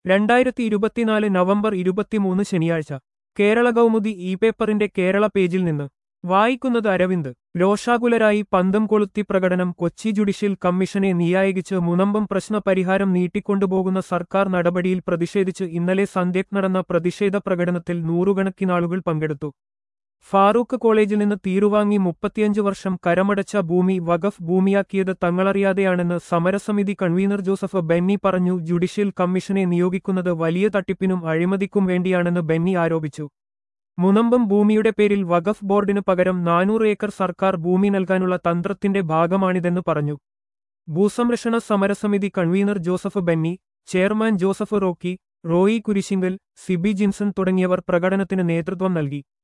2024 November 23 ശനിയാഴ്ച Kerala Kaumudi E പേപ്പറിന്റെ കേരള പേജിൽ നിന്ന് വായിക്കുന്നത് അരവിന്ദ്. രോഷാകുലരായി പന്തം കൊളുത്തി പ്രകടനം. കൊച്ചി ജുഡീഷ്യൽ കമ്മീഷനെ നിയായിച്ച് മുനമ്പം പ്രശ്ന പരിഹാരം നീട്ടിക്കൊണ്ടുപോകുന്ന സർക്കാർ നടപടിയിൽ പ്രതിഷേധിച്ച് ഇന്നലെ സന്ധ്യയ്ക്ക് നടന്ന പ്രതിഷേധ പ്രകടനത്തിൽ നൂറുകണക്കിനാളുകൾ പങ്കെടുത്തു. ഫാറൂഖ് കോളേജിൽ നിന്ന് തീരുവാങ്ങി 35 വർഷം കരമടച്ച ഭൂമി വഖഫ് ഭൂമിയാക്കിയത് തങ്ങളറിയാതെയാണെന്ന് സമരസമിതി കൺവീനർ ജോസഫ് ബെന്നി പറഞ്ഞു. ജുഡീഷ്യൽ കമ്മീഷനെ നിയോഗിക്കുന്നത് വലിയ തട്ടിപ്പിനും അഴിമതിക്കും വേണ്ടിയാണെന്ന് ബെന്നി ആരോപിച്ചു. മുനമ്പം ഭൂമിയുടെ പേരിൽ വഖഫ് ബോർഡിന് പകരം 400 ഏക്കർ സർക്കാർ ഭൂമി നൽകാനുള്ള തന്ത്രത്തിന്റെ ഭാഗമാണിതെന്ന് പറഞ്ഞു. ഭൂസംരക്ഷണ സമരസമിതി കൺവീനർ ജോസഫ് ബെന്നി, ചെയർമാൻ ജോസഫ് റോക്കി, റോയി കുരിശിങ്കൽ, സിബി ജിൻസൺ തുടങ്ങിയവർ പ്രകടനത്തിന് നേതൃത്വം നൽകി.